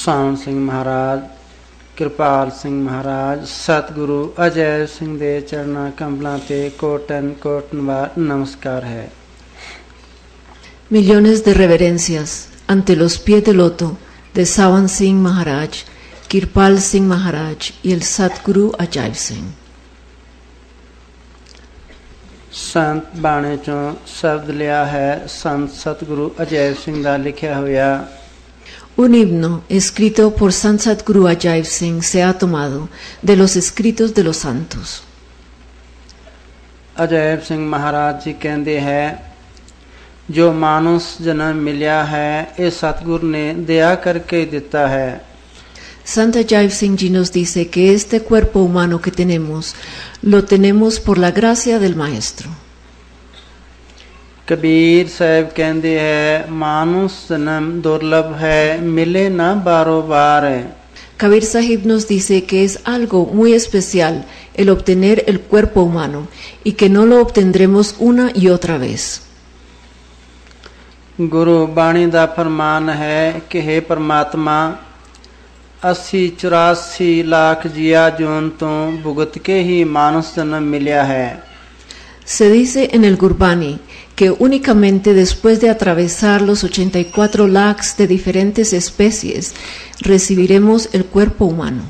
सावन सिंह महाराज, कृपाल सिंह महाराज, सतगुरु अजय सिंह दे चरणा कमलां ते कोटन कोटनवार नमस्कार है। Millones de reverencias ante los pies de loto de Sawan Singh Maharaj, Kirpal Singh Maharaj y el Satguru Ajay Singh। संत बाणे चों शब्द लिया है संत सतगुरु अजय सिंह दा लिखिया होया। Un himno escrito por Sant Satguru Ajay Singh se ha tomado de los escritos de los santos। Ajay सिंह महाराज जी कहते हैं, जो मानुस जन्म मिलिया है ये सतगुरु ने दया करके दिता है। Sant Ajay Singh Ji nos dice que este cuerpo humano que tenemos lo tenemos por la gracia del Maestro। Kabir साहब कहते हैं, मानुस जन्म दुर्लभ है मिले ना बारो बार। Kabir Sahib nos dice que es algo muy especial el obtener el cuerpo humano y que no lo obtendremos una y otra vez। गुरु बाणी दा फरमान है कि हे परमात्मा 80-84 लाख जिया जोन तो भुगत के ही मानुस जन्म मिलिया है। Se dice en el Gurbani que únicamente después de atravesar los 84 lakhs de diferentes especies recibiremos el cuerpo humano।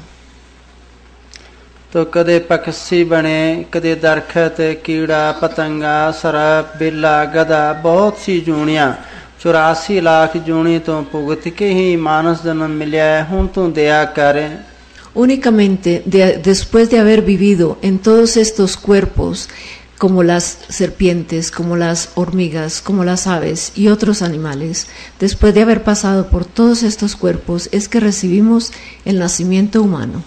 तो कदे पक्षी बने, कदे दरखत, कीड़ा पतंगा, सरप, बिल्ला, गधा, बहुत सी जूनियां 84 लाख जूनी तो भुगत के ही मानस जन्म मिलिया है। हुण तू दया कर। Únicamente después de haber vivido en todos estos cuerpos, como las serpientes, como las hormigas, como las aves y otros animales, después de haber pasado por todos estos cuerpos, es que recibimos el nacimiento humano।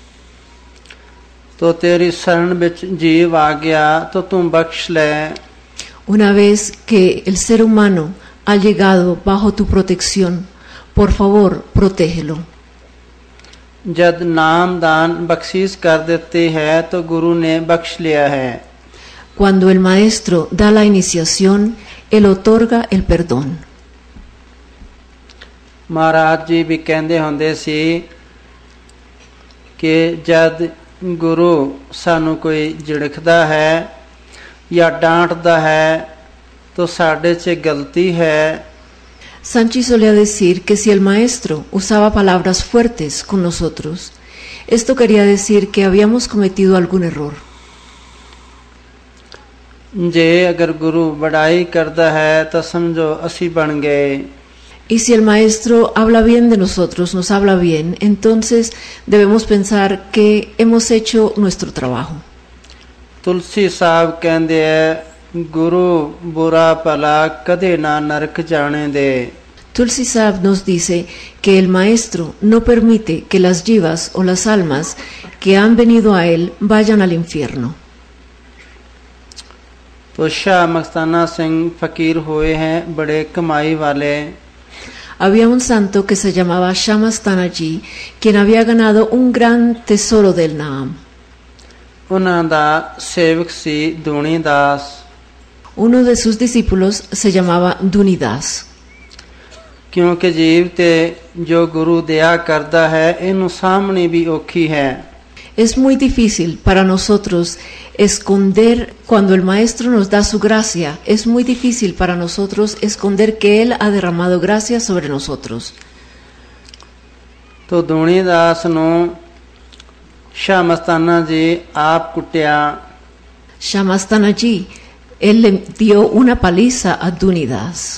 तो तेरी शरण विच जीव आ गया तो तू बख्श ले। Una vez que el ser humano ha llegado bajo tu protección, por favor, protégelo। जद नाम दान बख्शीश कर देती है तो गुरु ने बख्श लिया है। Cuando el maestro da la iniciación, él otorga el perdón। महाराज जी भी कहते होंदे सी कि जद गुरु सानू कोई झिड़कदा है या डांटदा है तो साडे च गलती है। Sanchi solía decir que si el maestro usaba palabras fuertes con nosotros, esto quería decir que habíamos cometido algún error। जे अगर गुरु बड़ाई करदा है तो समझो असी बन गए। Y si el maestro habla bien de nosotros, nos habla bien, entonces debemos pensar que hemos hecho nuestro trabajo। तुलसी साहब कहंदे है, गुरु बुरा भला कदे ना नरक जाने दे। Tulsi Sahib nos dice que el maestro no permite que las jivas o las almas que han venido a él vayan al infierno। तो शाह मस्ताना सिंह फकीर हुए हैं बड़े कमाई वाले। Había un santo que se llamaba Shah Mastana Ji, quien había ganado un gran tesoro del Naam। उन्हां दा सेवक सी दूनी दास। Uno de sus discípulos se llamaba Dunidas। क्योंकि जीव ते जो गुरु दया करदा है इनू सामने भी औखी है। Es muy difícil para nosotros esconder, cuando el maestro nos da su gracia, es muy difícil para nosotros esconder que él ha derramado gracia sobre nosotros। तो दूनी दास नु शाह मस्ताना जी आप कुटिया। Shah Mastana Ji, él le dio una paliza a Dunidas।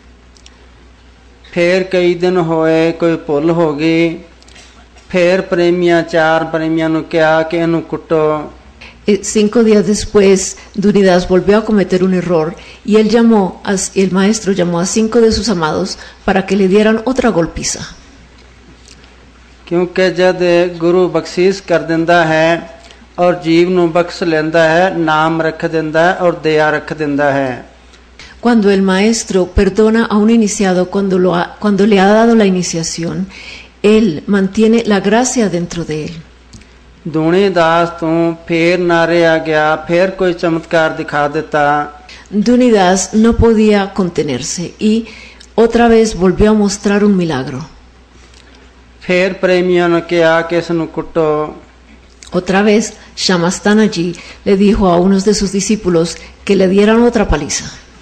फिर कई दिन होए कोई भुल हो गई। फिर प्रेमिया 4 प्रेमिया नु कहा कि इनू कुटो। 5 días después, Dunidas volvió a cometer un error y el maestro llamó a 5 de sus amados para que le dieran otra golpiza। क्योंकि जद गुरु बख्शीश कर दिंदा है और जीव नु बख्श लेंदा है, नाम रख दिंदा है और दया रख दिंदा है। Cuando el maestro perdona a un iniciado cuando le ha dado la iniciación, él mantiene la gracia dentro de él। दूनी दास तू फिर नारे आ गया, फिर कोई चमत्कार दिखा देता। Dunidas no podía contenerse y otra vez volvió a mostrar un milagro। फिर प्रेमियों ने कहा कि इसनू कुटो। Otra vez, Shamastanaji le dijo a unos de sus discípulos que le dieran otra paliza.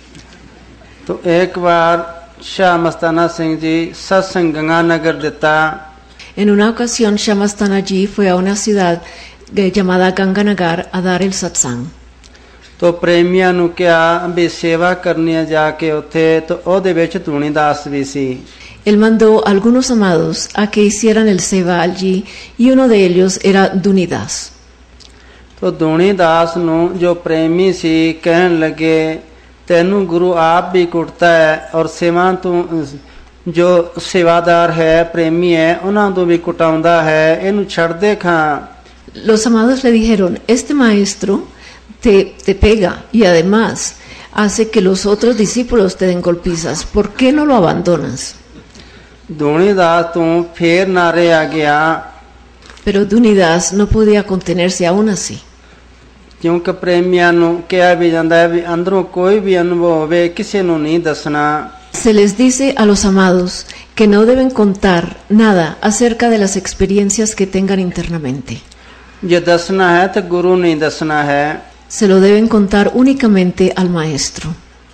तो एक बार शाह मस्ताना सिंह जी सत्संग गंगानगर दिता। En una ocasión, Shamastanaji fue a una ciudad llamada Ganganagar a dar el satsang. तो प्रेमियों ने कहा भी सेवा करनी है जाके उथे, तो ओदे विच धूणीदास भी सी। Él mandó a algunos amados a que hicieran el seva allí y uno de ellos era Dunidas. तो धूणीदास नु जो प्रेमी सी कहन लगे तेनू गुरु आप भी कुटता है और सेवा तू जो सेवादार है प्रेमी है उन्हां तो भी कुटाउंदा है, इनू छड़ दे खां। Los amados le dijeron, este maestro te pega y además hace que los otros discípulos te den golpizas, ¿por qué no lo abandonas? धूणीदास तू फिर नारे आ गया, Pero Dunidas no podía contenerse aún así. क्योंकि प्रेमियां नु कहा भी जांदा है भी अंदरों कोई भी अनुभव होवे किसी नु नहीं दसना। Se les dice a los amados que no deben contar nada acerca de las experiencias que tengan internamente. जे दसना है तो गुरु नहीं दसना है। Se lo deben contar únicamente al maestro.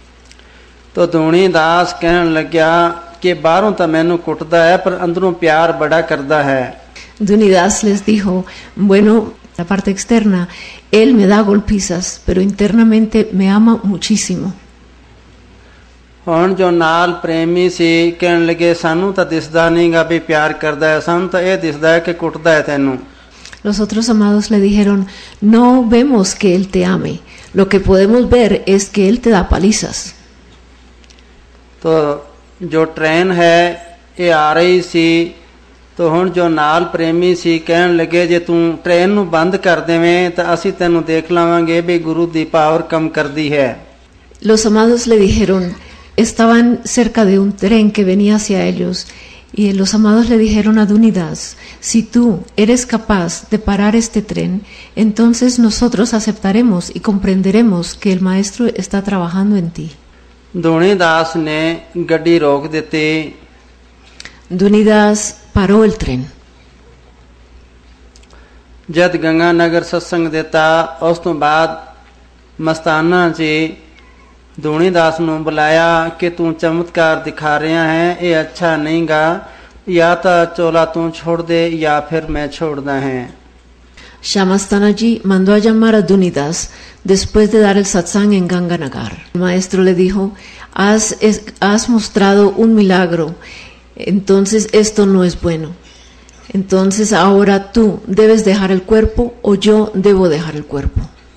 तो धूणीदास कहन लग्या कि बाहरों तो मैनू कुटदा है पर अंदरों प्यार बड़ा करदा है। Dunidas les dijo, bueno, la parte externa, él me da golpizas, pero internamente me ama muchísimo. हुण जो नाल प्रेमी सी कहन लगे सानू तो दिसदा नहींगा भी प्यार करदा है, सानू तो यह दिसदा है कि कुटदा है तैनू। Los otros amados le dijeron, no vemos que él te ame, lo que podemos ver es que él te da palizas. तो जो ट्रेन है ये आ रही सी, तो हुण जो नाल प्रेमी सी कहन लगे जे तू ट्रेन नू बंद कर देवें तो असी तैनू देख लवांगे भी गुरु दी पावर कम करदी है। Los amados le dijeron, estaban cerca de un tren que venía hacia ellos, y los amados le dijeron a Dunidas, si tú eres capaz de parar este tren, entonces nosotros aceptaremos y comprenderemos que el maestro está trabajando en ti. धूणीदास ने गड्डी रोक दी। Dunidas paró el tren. जद गंगानगर सत्संग देता उस तो बाद मस्ताना जी धूणीदास नू बुलाया कि तू चमत्कार दिखा रहा है, ये अच्छा नहीं गा, या तो चोला तू छोड़ दे या फिर मैं छोड़ना है। Shamastanaji mandó a llamar a Dunidas después de dar el satsang en Ganganagar. El maestro le dijo, has mostrado un milagro, entonces esto no es bueno. Entonces ahora tú debes dejar el cuerpo o yo debo dejar el cuerpo.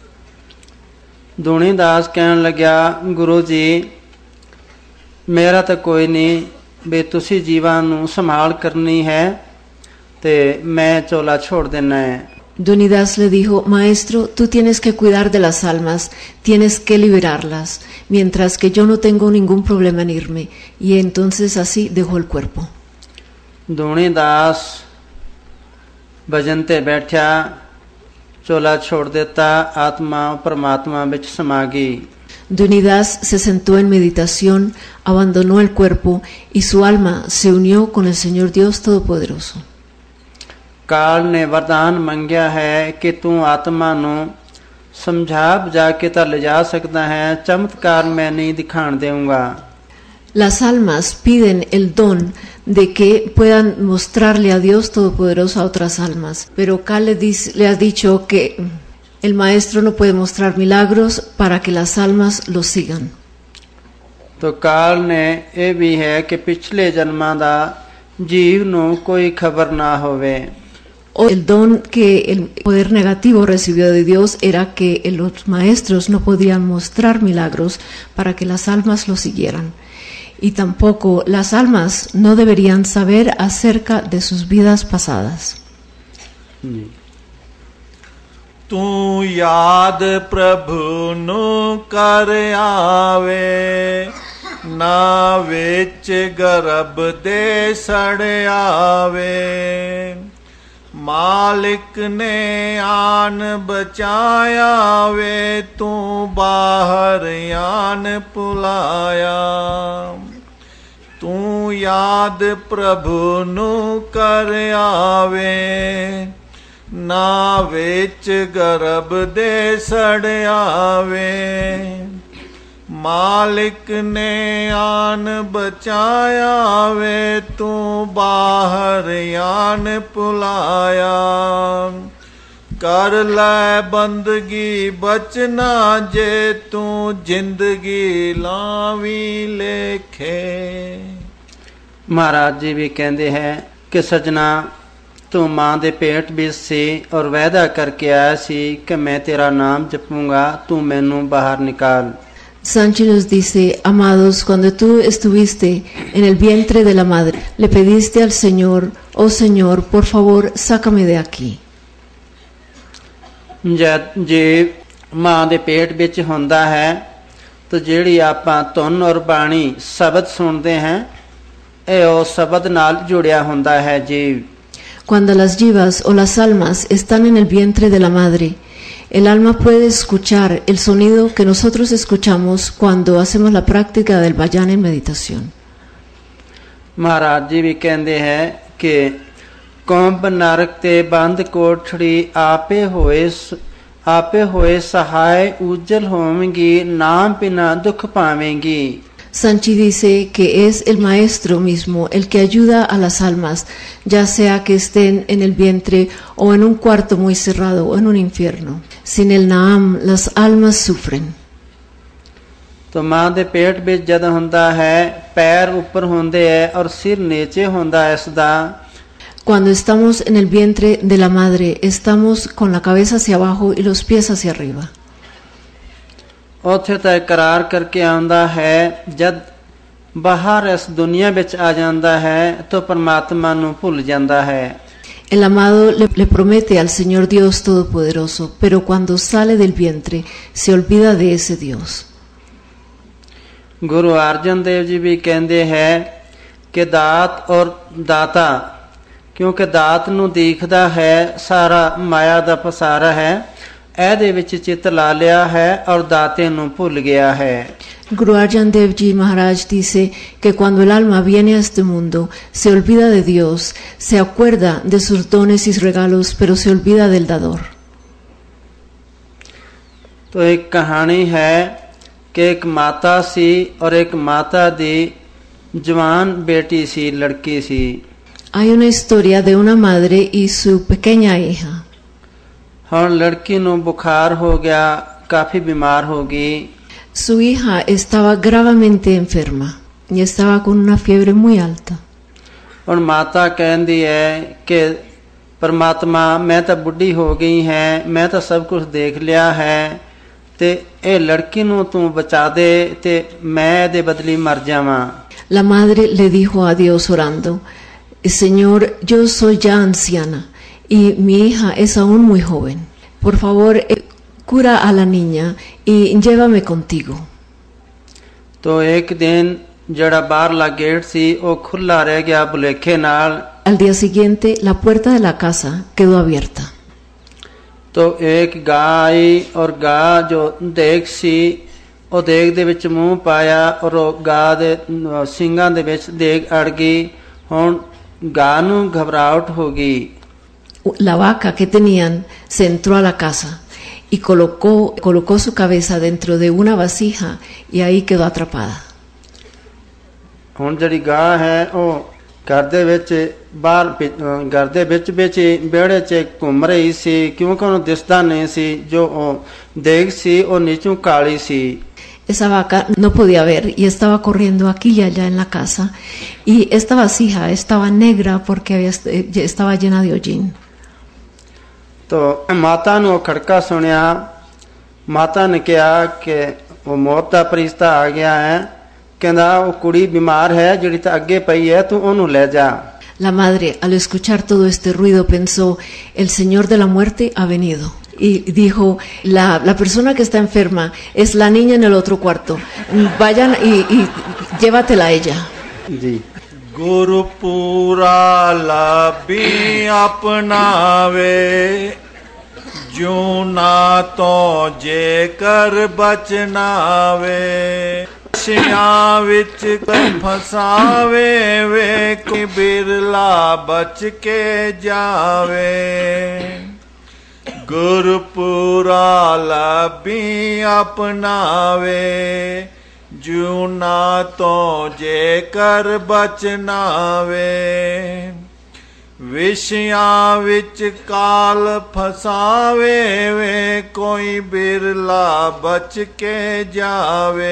धूणीदास कहन लग्या गुरु जी मेरा तो कोई नहीं, बे तुसी जीवां नू संभाल करनी है ते मैं चोला छोड़ देना है। Dunidas le dijo, maestro, tú tienes que cuidar de las almas, tienes que liberarlas, mientras que yo no tengo ningún problema en irme. Y entonces así dejó el cuerpo. धूणीदास भजन ते बैठा, चोला छोड़ देता, आत्मा परमात्मा विच समा गई। Dunidas se sentó en meditación, abandonó el cuerpo y su alma se unió con el Señor Dios Todopoderoso. काल ने वरदान मंगया है कि तू आत्मा नू समझा बुझा के तो ले जा सकता है, चमत्कार मैं नहीं दिखाण देऊंगा। Las almas piden el don de que puedan mostrarle a Dios Todopoderoso a otras almas, pero Kal le ha dicho que el maestro no puede mostrar milagros para que las almas lo sigan. तो काल ने ये भी है कि पिछले जन्मां दा जीव नू कोई खबर ना होवे। El don que el poder negativo recibió de Dios era que los maestros no podían mostrar milagros para que las almas lo siguieran. Y tampoco las almas no deberían saber acerca de sus vidas pasadas. तू याद प्रभु नु कर आवे, ना विच गर्भ दे सड़ आवे। मालिक ने आन बचाया वे, तू बाहर आन पुलाया। ਤੂੰ ਯਾਦ ਪ੍ਰਭੂ ਨੂੰ ਕਰ ਆਵੇ। ਨਾ ਵਿੱਚ ਗਰਭ ਦੇ ਸੜ ਆਵੇ। ਮਾਲਿਕ ਨੇ ਆਨ ਬਚਾਇਆ ਵੇ, ਤੂੰ ਬਾਹਰ ਆਨ ਪੁਲਾਇਆ। ਕਰ ਲੈ ਬੰਦਗੀ ਬਚਨਾ ਜੇ, ਤੂੰ ਜ਼ਿੰਦਗੀ ਲਾਵੀ ਲੇਖੇ। ਮਹਾਰਾਜ ਜੀ ਵੀ ਕਹਿੰਦੇ ਹੈ ਕਿ ਸਜਣਾ, ਤੂੰ ਮਾਂ ਦੇ ਪੇਟ ਵਿੱਚ ਸੀ ਔਰ ਵਾਅਦਾ ਕਰਕੇ ਆਇਆ ਸੀ ਕਿ ਮੈਂ ਤੇਰਾ ਨਾਮ ਜਪੂੰਗਾ, ਤੂੰ ਮੈਨੂੰ ਬਾਹਰ ਨਿਕਾਲ। Sanchi nos dice, amados, cuando tú estuviste en el vientre de la madre, le pediste al Señor, oh Señor, por favor, sácame de aquí. ਜੇ ਮਾਂ ਦੇ ਪੇਟ ਵਿੱਚ ਹੁੰਦਾ ਹੈ ਤਾਂ ਜਿਹੜੀ ਆਪਾਂ ਧੁਨ ਔਰ ਬਾਣੀ ਸ਼ਬਦ ਸੁਣਦੇ ਹਾਂ, ਇਹ ਉਹ ਸ਼ਬਦ ਨਾਲ ਜੁੜਿਆ ਹੁੰਦਾ ਹੈ ਜੀਵ। Cuando las yivas o las almas están en el vientre de la madre, el alma puede escuchar el sonido que nosotros escuchamos cuando hacemos la práctica del vayan en meditación. Maharaj ਜੀ ਵੀ ਕਹਿੰਦੇ ਹੈ ਕਿ ਕੁੰਭ ਨਰਕ ਤੇ ਬੰਦ ਕੋਠੜੀ ਆਪੇ ਹੋਏ ਸਹਾਇ ਉਜਲ ਹੋਵੇਂਗੀ, ਨਾਮ ਬਿਨਾ ਦੁੱਖ ਪਾਵੇਂਗੀ। Sanchi dice que es el maestro mismo el que ayuda a las almas, ya sea que estén en el vientre o en un cuarto muy cerrado o en un infierno. Sin el Naam, las almas sufren. तो मां ਦੇ ਪੇਟ ਵਿੱਚ ਜਦ ਹੁੰਦਾ ਹੈ, ਪੈਰ ਉੱਪਰ ਹੁੰਦੇ ਹੈ ਔਰ ਸਿਰ ਨੀਚੇ ਹੁੰਦਾ ਹੈ ਇਸ ਦਾ। Cuando estamos en el vientre de la madre, estamos con la cabeza hacia abajo y los pies hacia arriba. ਉੱਥੇ ਤਾਂ ਇਕਰਾਰ ਕਰਕੇ ਆਉਂਦਾ ਹੈ, ਜਦ ਬਾਹਰ ਇਸ ਦੁਨੀਆ ਵਿੱਚ ਆ ਜਾਂਦਾ ਹੈ ਤਾਂ ਪਰਮਾਤਮਾ ਨੂੰ ਭੁੱਲ ਜਾਂਦਾ ਹੈ। El amado le promete al Señor Dios Todopoderoso, pero cuando sale del vientre se olvida de ese Dios. Guru ਅਰਜਨ ਦੇਵ ਜੀ ਵੀ ਕਹਿੰਦੇ ਹੈ ਕਿ ਦਾਤ ਔਰ ਦਾਤਾ, ਕਿਉਂਕਿ ਦਾਤ ਨੂੰ ਦੇਖਦਾ ਹੈ ਸਾਰਾ ਮਾਇਆ ਦਾ ਪਸਾਰਾ ਹੈ, ਇਹਦੇ ਵਿੱਚ ਚਿੱਤ ਲਾ ਲਿਆ ਹੈ ਔਰ ਦਾਤੇ ਨੂੰ ਭੁੱਲ ਗਿਆ ਹੈ। Guru Arjan Dev Ji Maharaj dice que cuando el alma viene a este mundo se olvida de Dios, se acuerda de sus dones y regalos, pero se olvida del dador. तो एक कहानी है कि एक माता सी और एक माता दी जवान बेटी सी, लड़की सी। Hay una historia de una madre y su pequeña hija. ਹੁਣ ਲੜਕੀ ਨੂੰ ਬੁਖਾਰ ਹੋ ਗਿਆ, ਕਾਫੀ ਬਿਮਾਰ ਹੋ ਗਈ। Su hija estaba gravemente enferma y estaba con una fiebre muy alta. ਹੁਣ ਮਾਤਾ ਕਹਿੰਦੀ ਹੈ ਕਿ ਪਰਮਾਤਮਾ, ਮੈਂ ਤਾਂ ਬੁੱਢੀ ਹੋ ਗਈ ਹੈ, ਮੈਂ ਤਾਂ ਸਭ ਕੁਝ ਦੇਖ ਲਿਆ ਹੈ, ਤੇ ਇਹ ਲੜਕੀ ਨੂੰ ਤੂੰ ਬਚਾ ਦੇ ਤੇ ਮੈਂ ਇਹਦੇ ਬਦਲੀ ਮਰ ਜਾਵਾਂ। La madre le dijo a Dios orando, Señor, yo soy ya anciana y mi hija es aún muy joven. Por favor, cura a la niña y llévame contigo. तो एक दिन ਜਿਹੜਾ ਬਾਹਰਲਾ ਗੇਟ ਸੀ ਉਹ ਖੁੱਲਾ ਰਹਿ ਗਿਆ ਭੁਲੇਖੇ ਨਾਲ। Al día siguiente, la puerta de la casa quedó abierta. तो एक गाय आई और गाय जो देख सी, ਉਹ ਦੇਗ ਦੇ ਵਿੱਚ ਮੂੰਹ ਪਾਇਆ ਔਰ ਉਹ ਗਾਂ ਦੇ ਸਿੰਗਾਂ ਦੇ ਵਿੱਚ ਦੇਗ ਅੜ ਗਈ। ਹੁਣ ਗਾਂ ਨੂੰ ਘਬਰਾਹਟ ਹੋ ਗਈ। La vaca que tenían se entró a la casa y colocó su cabeza dentro de una vasija y ahí quedó atrapada. ਹੁਣ ਜਿਹੜੀ ਗਾਂ ਹੈ ਉਹ ਘਰ ਦੇ ਵਿੱਚ ਬਾਹਰ ਘਰ ਦੇ ਵਿੱਚ ਵਿਹੜੇ 'ਚ ਘੁੰਮ ਰਹੀ ਸੀ, ਕਿਉਂਕਿ ਉਹਨੂੰ ਦਿਸਦਾ ਨਹੀਂ ਸੀ। ਜੋ ਉਹ ਦੇਗ ਸੀ ਉਹ ਨੀਚੋਂ ਕਾਲੀ ਸੀ। Esa vaca no podía ver y estaba corriendo aquí y allá en la casa, y esta vasija estaba negra porque estaba llena de hollín. तो माता ਨੂੰ ਖੜਕਾ ਸੁਣਿਆ। ਮਾਤਾ ਨੇ ਕਿਹਾ ਕਿ ਉਹ ਮੌਤ ਦਾ ਫਰਿਸ਼ਤਾ ਆ ਗਿਆ ਹੈ। ਕਹਿੰਦਾ ਉਹ ਕੁੜੀ ਬਿਮਾਰ ਹੈ ਜਿਹੜੀ ਤਾਂ ਅੱਗੇ ਪਈ ਹੈ, ਤੂੰ ਉਹਨੂੰ ਲੈ ਜਾ। La madre, al escuchar todo este ruido, pensó, el Señor de la muerte ha venido. Y dijo, la persona que está enferma es la niña en el otro cuarto. Vayan y llévatela a ella. जी। गुरुपुरा लाभी अपनावे, जू ना तो जे कर बचनावे। ਵਿਸ਼ਿਆਂ ਵਿੱਚ ਫਸਾਵੇ ਵੇ ਕੋਈ ਬਿਰਲਾ ਬਚ ਕੇ ਜਾਵੇ ਗੁਰਪੁਰਾ ਲਾਭੀ ਅਪਨਾਵੇ ਜੂਨਾ ਤੋਂ ਜੇ ਕਰ ਬਚਨਾਵੇ ਵਿਸ਼ਿਆਂ ਵਿੱਚ ਕਾਲ ਫਸਾਵੇ ਵੇ ਕੋਈ ਬਿਰਲਾ ਬਚ ਕੇ ਜਾਵੇ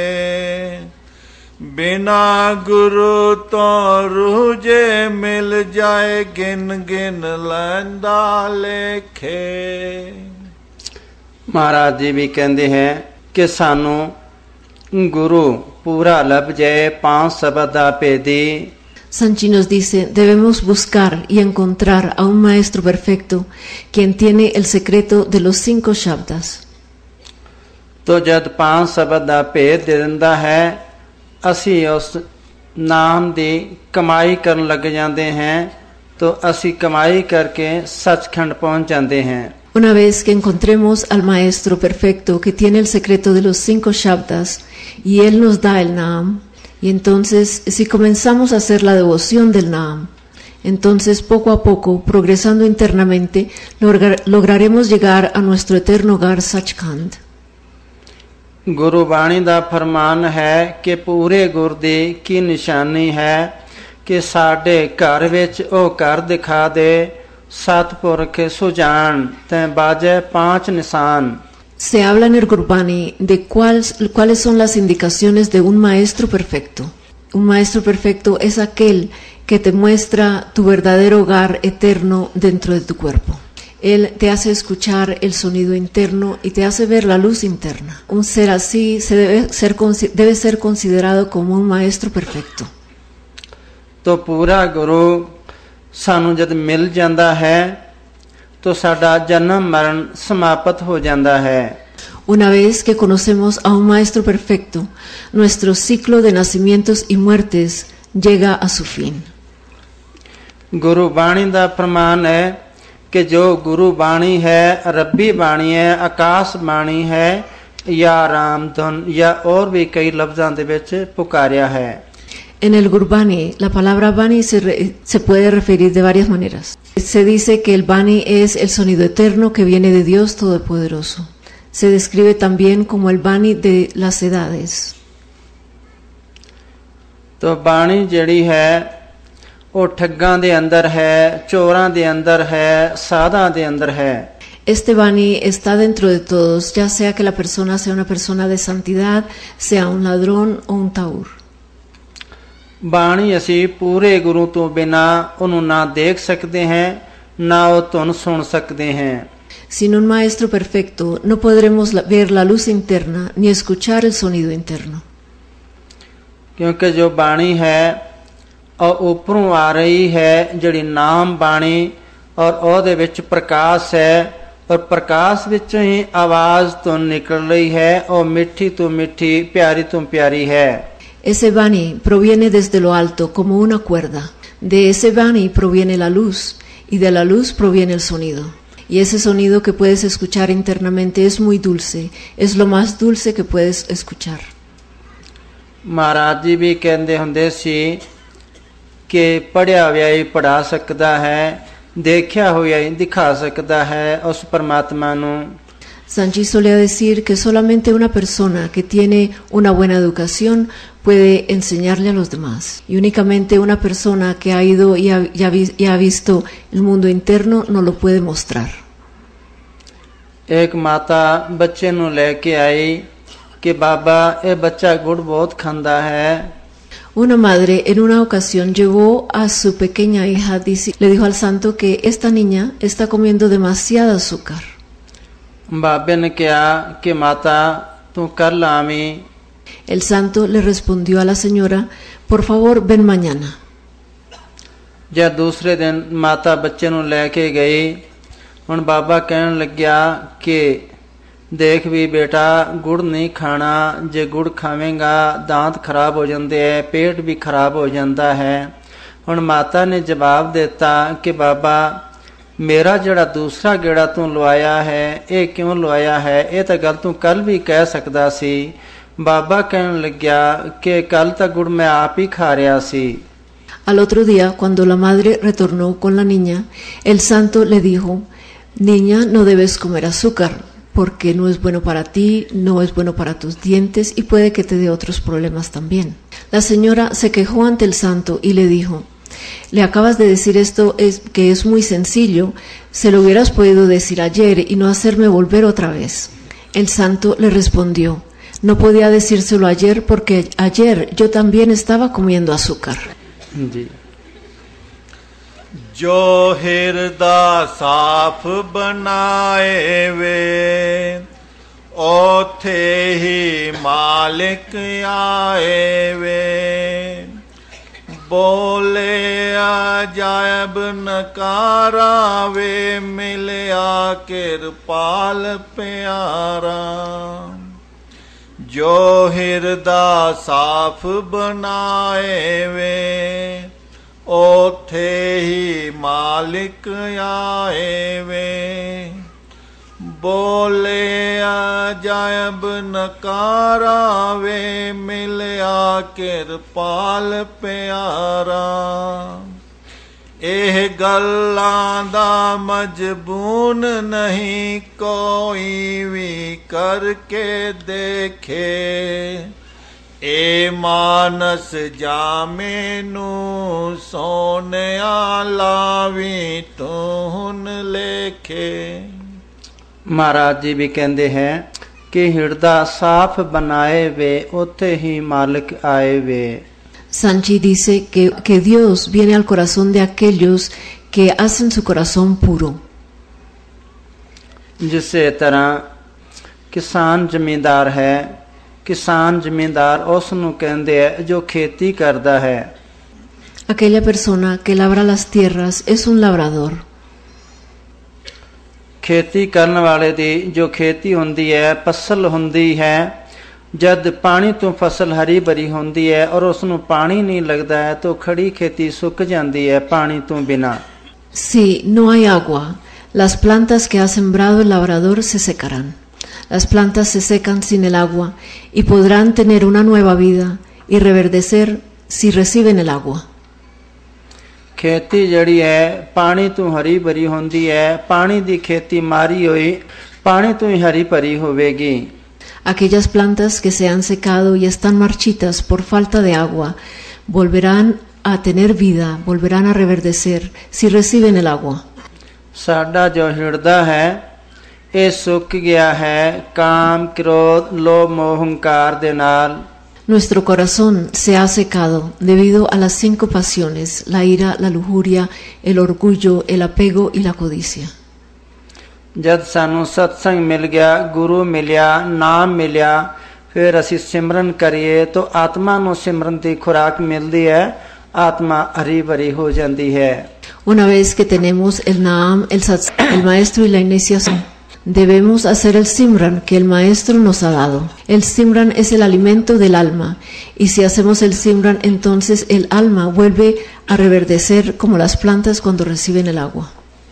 ਬਿਨਾ ਗੁਰੂ ਤੋਂ ਰੂਹ ਜੇ ਮਿਲ ਜਾਏ ਗਿਨ ਗਿਨ ਲੈਂਦਾ ਲੇਖੇ। ਮਹਾਰਾਜ ਜੀ ਵੀ ਕਹਿੰਦੇ ਹੈ ਕਿ ਸਾਨੂੰ ਗੁਰੂ ਪੂਰਾ ਲੱਭ ਜਾਏ ਪੰਜ ਸ਼ਬਦ ਦਾ ਭੇਦੀ। Sanchi nos dice, debemos buscar y encontrar a un maestro perfecto, quien tiene el secreto de los 5 shabdas. ਤੋ ਜਦ ਪੰਜ ਸ਼ਬਦ ਦਾ ਭੇਦ ਦੇ ਦਿੰਦਾ ਹੈ ਅਸੀਂ ਉਸ ਨਾਮ ਦੀ ਕਮਾਈ ਕਰਨ ਲੱਗ ਜਾਂਦੇ ਹਾਂ ਤੋ ਅਸੀਂ ਕਮਾਈ ਕਰਕੇ ਸੱਚਖੰਡ ਪਹੁੰਚ ਜਾਂਦੇ ਹਾਂ। Una vez que encontremos al maestro perfecto que tiene el secreto de los 5 shabdas y él nos da el Naam, y entonces si comenzamos a hacer la devoción del Naam, entonces poco a poco, progresando internamente, lograremos llegar a nuestro eterno hogar Sachkhand. ਗੁਰੂ ਬਾਣੀ ਦਾ ਫਰਮਾਨ ਹੈ ਕਿ ਪੂਰੇ ਗੁਰ ਦੀ ਕੀ ਨਿਸ਼ਾਨੀ ਹੈ ਕਿ ਸਾਡੇ ਘਰ ਵਿੱਚ ਉਹ ਘਰ ਦਿਖਾ ਦੇ ਸਤਿਪੁਰਖ ਸੁਜਾਨ ਤੈਂ ਬਾਜੈ 5 ਨਿਸ਼ਾਨ। Se habla en el Gurbani de cuáles son las indicaciones de un maestro perfecto. Un maestro perfecto es aquel que te muestra tu verdadero hogar eterno dentro de tu cuerpo. Él te hace escuchar el sonido interno y te hace ver la luz interna. Un ser así debe ser considerado como un maestro perfecto. ਤੋ ਪੂਰਾ ਗੁਰੂ ਸਾਨੂੰ ਜਦ ਮਿਲ ਜਾਂਦਾ ਹੈ ਤੋ ਸਾਡਾ ਜਨਮ ਮਰਨ ਸਮਾਪਤ ਹੋ ਜਾਂਦਾ ਹੈ। Una vez que conocemos a un maestro perfecto, nuestro ciclo de nacimientos y muertes llega a su fin. ਗੁਰੂ ਬਾਣੀ ਦਾ ਫਰਮਾਨ ਹੈ ਕਿ ਜੋ ਗੁਰੂ ਬਾਣੀ ਹੈ ਰੱਬੀ ਬਾਣੀ ਹੈ ਆਕਾਸ਼ ਬਾਣੀ ਹੈ ਜਾਂ ਰਾਮ ਧੁਨ ਜਾਂ ਹੋਰ ਵੀ ਕਈ ਲਫ਼ਜ਼ਾਂ ਦੇ ਵਿੱਚ ਪੁਕਾਰਿਆ ਹੈ। En el Gurbani, la palabra Bani se puede referir de varias maneras. Se dice que el Bani es el sonido eterno que viene de Dios Todopoderoso. Se describe también como el Bani de las edades. तो ਬਾਣੀ ਜਿਹੜੀ ਹੈ ਉਹ ਠੱਗਾਂ ਦੇ ਅੰਦਰ ਹੈ ਚੋਰਾਂ ਦੇ ਅੰਦਰ ਹੈ ਸਾਧਾਂ ਦੇ ਅੰਦਰ ਹੈ। Este Bani está dentro de todos, ya sea que la persona sea una persona de santidad, sea un ladrón o un taur. ਬਾਣੀ ਅਸੀਂ ਪੂਰੇ ਗੁਰੂ ਤੋਂ ਬਿਨਾ ਉਹਨੂੰ ਨਾ ਦੇਖ ਸਕਦੇ ਹਾਂ ਨਾ ਉਹ ਧੁਨ ਸੁਣ ਸਕਦੇ ਹਾਂ। Sin un maestro perfecto no podremos ver la luz interna ni escuchar el sonido interno. ਕਿਉਂਕਿ ਜੋ ਬਾਣੀ ਹੈ ਉਹ ਉੱਪਰੋਂ ਆ ਰਹੀ ਹੈ ਜਿਹੜੀ ਨਾਮ ਬਾਣੀ ਔਰ ਉਹਦੇ ਵਿੱਚ ਪ੍ਰਕਾਸ਼ ਹੈ ਔਰ ਪ੍ਰਕਾਸ਼ ਵਿੱਚੋਂ ਹੀ ਆਵਾਜ਼ ਤੋਂ ਨਿਕਲ ਰਹੀ ਹੈ ਉਹ ਮਿੱਠੀ ਤੋਂ ਮਿੱਠੀ ਪਿਆਰੀ ਤੋਂ ਪਿਆਰੀ ਹੈ। Ese Bani proviene desde lo alto como una cuerda. De ese Bani proviene la luz y de la luz proviene el sonido. Y ese sonido que puedes escuchar internamente es muy dulce, es lo más dulce que puedes escuchar. Maharaj ਜੀ ਵੀ ਕਹਿੰਦੇ ਹੁੰਦੇ ਸੀ ਕਿ ਪੜ੍ਹਿਆ ਹੋਇਆ ਹੀ ਪੜ੍ਹਾ ਸਕਦਾ ਹੈ ਦੇਖਿਆ ਹੋਇਆ ਹੀ ਦਿਖਾ ਸਕਦਾ ਹੈ ਉਸ ਪਰਮਾਤਮਾ ਨੂੰ। Sanchi solía decir que solamente una persona que tiene una buena educación puede enseñarle a los demás. Y únicamente una persona que ha ido y ha visto el mundo interno no lo puede mostrar. एक माता बच्चे ਨੂੰ ਲੈ ਕੇ ਆਈ ਕਿ ਬਾਬਾ ਇਹ ਬੱਚਾ ਗੁੜ ਬਹੁਤ ਖਾਂਦਾ ਹੈ। Una madre en una ocasión llevó a su pequeña hija, le dijo al santo que esta niña está comiendo demasiado azúcar. ਬਾਬੇ ਨੇ ਕਿਹਾ ਕਿ ਮਾਤਾ ਤੂੰ ਕੱਲ ਆਵੀਂ। El santo le respondió a la señora, por favor ven mañana. जब दूसरे दिन माता बच्चे ਨੂੰ ਲੈ ਕੇ ਗਈ ਹੁਣ ਬਾਬਾ ਕਹਿਣ ਲੱਗਿਆ ਕਿ ਦੇਖ ਵੀ ਬੇਟਾ ਗੁੜ ਨਹੀਂ ਖਾਣਾ ਜੇ ਗੁੜ ਖਾਵੇਂਗਾ दांत ਖਰਾਬ ਹੋ ਜਾਂਦੇ ਹੈ ਪੇਟ ਵੀ ਖਰਾਬ ਹੋ ਜਾਂਦਾ ਹੈ। ਹੁਣ ਮਾਤਾ ਨੇ ਜਵਾਬ ਦਿੱਤਾ ਕਿ ਬਾਬਾ ਮੇਰਾ ਜਿਹੜਾ ਦੂਸਰਾ ਗੇੜਾ ਤੂੰ ਲਵਾਇਆ ਹੈ ਇਹ ਕਿਉਂ ਲਵਾਇਆ ਹੈ ਇਹ ਤਾਂ ਗੱਲ ਤੂੰ ਕੱਲ ਵੀ ਕਹਿ ਸਕਦਾ ਸੀ ਬਾਬਾ ਕਹਿਣ ਲੱਗਿਆ ਕਿ ਕੱਲ ਤਾਂ ਗੁੜ ਮੈਂ ਆਪ ਹੀ ਖਾ ਰਿਹਾ ਸੀ। Al otro día, cuando la madre retornó con la niña, el santo le dijo: niña, no debes comer azúcar, porque no es bueno para ti, no es bueno para tus dientes y puede que te dé otros problemas también. La señora se quejó ante el santo y le dijo: le acabas de decir esto que es muy sencillo, se lo hubieras podido decir ayer y no hacerme volver otra vez. El santo le respondió: no podía decírselo ayer porque ayer yo también estaba comiendo azúcar. ਜੀ ਜੋ ਹਿਰਦਾ ਸਾਫ ਬਣਾਏ ਵੇ ਓਥੇ ਹੀ ਮਾਲਿਕ ਆਏ ਵੇ ਬੋਲੇ ਅਜਾਇਬ ਨਕਾਰਾ ਵੇ ਮਿਲਿਆ ਕਿਰਪਾਲ ਪਿਆਰਾ ਜੋ ਹਿਰਦਾ ਸਾਫ ਬਣਾਏ ਵੇ ਓਥੇ ਹੀ ਮਾਲਿਕ ਆਏ ਵੇ ਬੋਲੇ ਅਜਾਇਬ ਨਕਾਰਾ ਵੇ ਮਿਲਿਆ ਕਿਰਪਾਲ ਪਿਆਰਾ ਇਹ ਗੱਲਾਂ ਦਾ ਮਜਬੂਨ ਨਹੀਂ ਕੋਈ ਵੀ ਕਰਕੇ ਦੇਖੇ ਏ ਮਾਨਸ ਜਾਮੇ ਨੂੰ ਸੋਨਿਆ ਲਾਵੀ ਤੂੰ ਹੁਣ ਲੇਖੇ। ਮਹਾਰਾਜ ਜੀ ਵੀ ਕਹਿੰਦੇ ਹੈ ਕਿ ਹਿਰਦਾ ਸਾਫ ਬਣਾਏ ਵੇ ਉੱਥੇ ਹੀ ਮਾਲਕ ਆਏ ਵੇ। Sanchi dice que Dios viene al corazón de aquellos que hacen su corazón puro. ਜਿਸੇ ਤਰ੍ਹਾਂ ਕਿਸਾਨ ਜ਼ਮੀਂਦਾਰ ਹੈ, ਕਿਸਾਨ ਜ਼ਮੀਂਦਾਰ ਉਸ ਨੂੰ ਕਹਿੰਦੇ ਹੈ ਜੋ ਖੇਤੀ ਕਰਦਾ ਹੈ। Aquella persona que labra las tierras es un labrador. ਖੇਤੀ ਕਰਨ ਵਾਲੇ ਦੀ ਜੋ ਖੇਤੀ ਹੁੰਦੀ ਹੈ, ਫਸਲ ਹੁੰਦੀ ਹੈ, ਜਦ ਪਾਣੀ ਤੋਂ ਫਸਲ ਹਰੀ ਭਰੀ ਹੁੰਦੀ ਹੈ ਔਰ ਉਸ ਨੂੰ ਪਾਣੀ ਨਹੀਂ ਲੱਗਦਾ ਹੈ ਤਾਂ ਖੜੀ ਖੇਤੀ ਸੁੱਕ ਜਾਂਦੀ ਹੈ ਪਾਣੀ ਤੋਂ ਬਿਨਾਂ। Si no hay agua, las plantas que ha sembrado el labrador se secarán. Las plantas se secan sin el agua y podrán tener una nueva vida y reverdecer si reciben el agua. ਖੇਤੀ ਜਿਹੜੀ ਹੈ ਪਾਣੀ ਤੋਂ ਹਰੀ ਭਰੀ ਹੁੰਦੀ ਹੈ, ਪਾਣੀ ਦੀ ਖੇਤੀ ਮਾਰੀ ਹੋਈ ਪਾਣੀ ਤੋਂ ਹੀ ਹਰੀ ਭਰੀ ਹੋਵੇਗੀ। Aquellas plantas que se han secado y están marchitas por falta de agua volverán a tener vida, volverán a reverdecer si reciben el agua. ਸਾਡਾ ਜੋ ਹਿਰਦਾ ਹੈ ਇਹ ਸੁੱਕ ਗਿਆ ਹੈ ਕਾਮ, ਕ੍ਰੋਧ, ਲੋਭ, ਮੋਹ, ਹੰਕਾਰ ਦੇ ਨਾਲ। Nuestro corazón se ha secado debido a las 5 pasiones: la ira, la lujuria, el orgullo, el apego y la codicia. ਜਦ ਸਾਨੂੰ ਸਤਸੰਗ ਮਿਲ ਗਿਆ, ਗੁਰੂ ਮਿਲਿਆ, ਨਾਮ ਮਿਲਿਆ, ਫਿਰ ਅਸੀਂ ਸਿਮਰਨ ਕਰੀਏ ਤਾਂ ਆਤਮਾ ਨੂੰ ਸਿਮਰਨ ਦੀ ਖੁਰਾਕ ਮਿਲਦੀ ਹੈ, ਆਤਮਾ ਹਰੀ ਭਰੀ ਹੋ ਜਾਂਦੀ ਹੈ। Una vez que tenemos el Naam, el Maestro y la iniciación, debemos hacer el Simran que el Maestro nos ha dado. El Simran es el alimento del alma, y si hacemos el Simran, entonces el alma vuelve a reverdecer como las plantas cuando reciben el agua.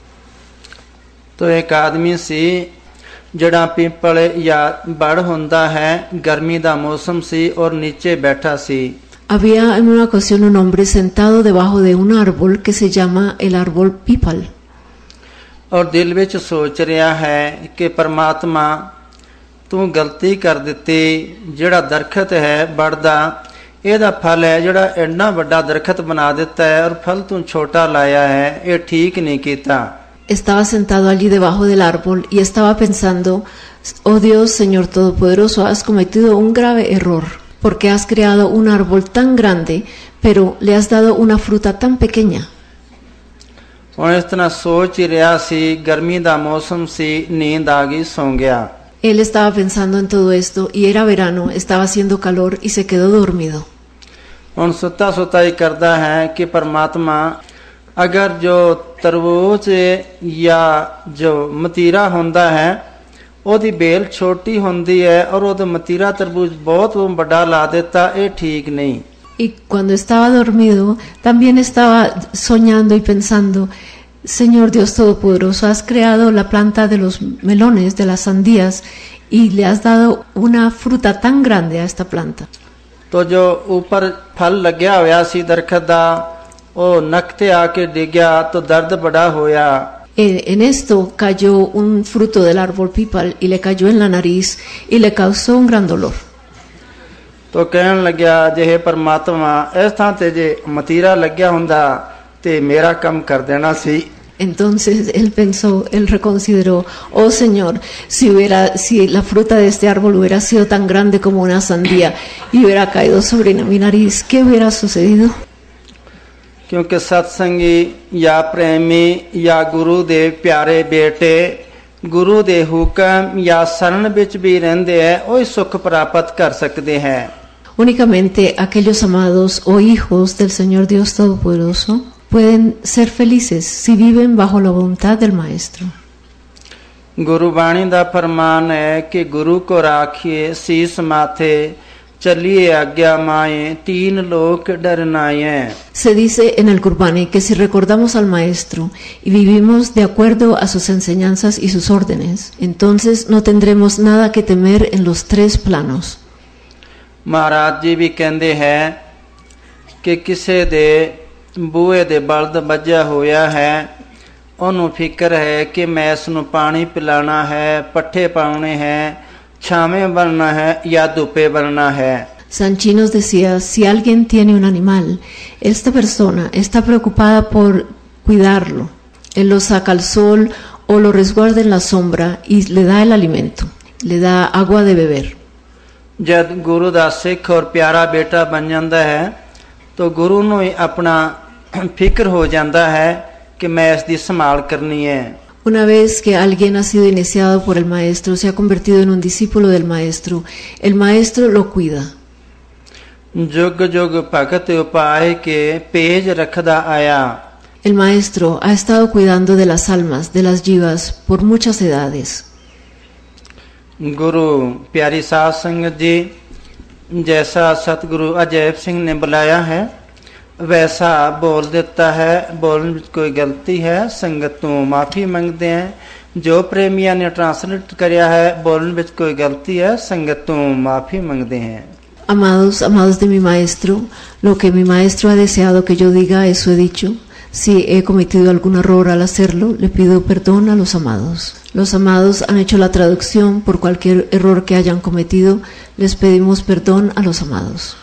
तो एक आदमी सी जड़ा पीपल या बड़ हुंदा है, गर्मी दा मौसम सी और नीचे बैठा सी। Había en una ocasión un hombre sentado debajo de un árbol que se llama el árbol pípal. और दिल विच सोच रहा है कि परमात्मा तू गलती कर दिती, जिहड़ा दरखत है बढ़दा ਇਹਦਾ फल है जिहड़ा एडा वड्डा दरखत बना दिता है और फल तू छोटा लाया है, ये ठीक नहीं कीता। Estaba sentado allí debajo del árbol y estaba pensando: oh Dios, Señor Todopoderoso, has cometido un grave error, porque has creado un árbol tan grande, pero le has dado una fruta tan pequeña. ਹੁਣ ਇਸ ਤਰ੍ਹਾਂ ਸੋਚ ਹੀ ਰਿਹਾ ਸੀ, ਗਰਮੀ ਦਾ ਮੌਸਮ ਸੀ, ਨੀਂਦ ਆ ਗਈ, ਸੌਂ ਗਿਆ। Él estaba pensando en todo esto y era verano, estaba haciendo calor y se quedó dormido. ਹੁਣ ਸੁੱਤਾ ਸੁੱਤਾ ਹੀ ਕਰਦਾ ਹੈ ਕਿ परमात्मा अगर जो तरबूज या जो मतीरा होंदा है ਉਹਦੀ बेल छोटी होंदी है और ਉਹਦਾ मतीरा तरबूज बहुत बड़ा ला देता, ये ठीक नहीं। Y cuando estaba dormido también estaba soñando y pensando: Señor Dios Todopoderoso, has creado la planta de los melones, de las sandías, y le has dado una fruta tan grande a esta planta. तो जो ऊपर फल ਲੱਗਿਆ ਹੋਇਆ ਸੀ ਦਰਖਤ ਦਾ ਉਹ ਨੱਕ ਤੇ ਆ ਕੇ ਡਿੱਗਿਆ तो दर्द बड़ा होया। En esto cayó un fruto del árbol pípal y le cayó en la nariz y le causó un gran dolor. तो ਕਹਿਣ ਲੱਗਿਆ ਜੇ ਪਰਮਾਤਮਾ ਇਸ ਥਾਂ ਤੇ ਜੇ ਮਤੀਰਾ ਲੱਗਿਆ ਹੁੰਦਾ ਤੇ ਮੇਰਾ ਕੰਮ ਕਰ ਦੇਣਾ ਸੀ। Entonces él pensó, él reconsideró, oh Señor, si la fruta de este árbol hubiera sido tan grande como una sandía y hubiera caído sobre mi nariz, ¿qué hubiera sucedido? क्योंकि सत्संगी या प्रेमी या गुरु दे प्यारे बेटे गुरु दे हुक्म या शरण विच भी रहंदे है ओही सुख प्राप्त कर सकते हैं। Únicamente aquellos amados o hijos del Señor Dios Todopoderoso pueden ser felices si viven bajo la voluntad del Maestro. गुरुवाणी दा फरमान है कि गुरु को राखिए शीस माथे चलिए आज्ञा माए तीन लोक डर नाए। Se dice en el Gurbani que si recordamos al Maestro y vivimos de acuerdo a sus enseñanzas y sus órdenes, entonces no tendremos nada que temer en los tres planos. महाराज जी भी कहते हैं कि किसे दे बूहे दे बल्द बजा होया है ਉਹਨੂੰ ਫਿਕਰ ਹੈ ਕਿ ਮੈਂ ਇਸ ਨੂੰ ਪਾਣੀ ਪਿਲਾਣਾ ਹੈ ਪੱਠੇ ਪਾਉਣੇ ਹੈ ਛਾਵੇਂ ਬਣਨਾ ਹੈ ਜਾਂ ਧੁੱਪੇ ਬਣਨਾ ਹੈ। San Chi nos decía, si alguien tiene un animal, esta persona está preocupada por cuidarlo. Él lo saca al sol o lo resguarda en la sombra y le da el alimento, le da agua de beber. जब गुरु ਦਾ ਸਿੱਖ ਔਰ ਪਿਆਰਾ ਬੇਟਾ ਬਣ ਜਾਂਦਾ ਹੈ तो गुरु ਨੂੰ ਹੀ ਆਪਣਾ ਫਿਕਰ ਹੋ ਜਾਂਦਾ ਹੈ कि मैं इसकी संभाल करनी है। Una vez que alguien ha sido iniciado por el Maestro, se ha convertido en un discípulo del Maestro, el Maestro lo cuida. जुग जुग भगत उपाय के पेज रखदा आया। El Maestro ha estado cuidando de las almas, de las jivas, por muchas edades. गुरु प्यारी साध संगत जी, जैसा सतगुरु अजैब सिंह ने बुलाया है वैसा बोल देता है। बोलने में कोई गलती है संगत तो माफ़ी मंगते हैं। जो प्रेमिया ने ट्रांसलेट कराया है बोलने में कोई गलती है संगत तो माफ़ी मंगते हैं। Amados, amados de mi Maestro, lo que mi Maestro ha deseado que yo diga, eso he dicho. Si he cometido algún error al hacerlo, le pido perdón a los amados. Los amados han hecho la traducción por cualquier error que hayan cometido. Les pedimos perdón a los amados.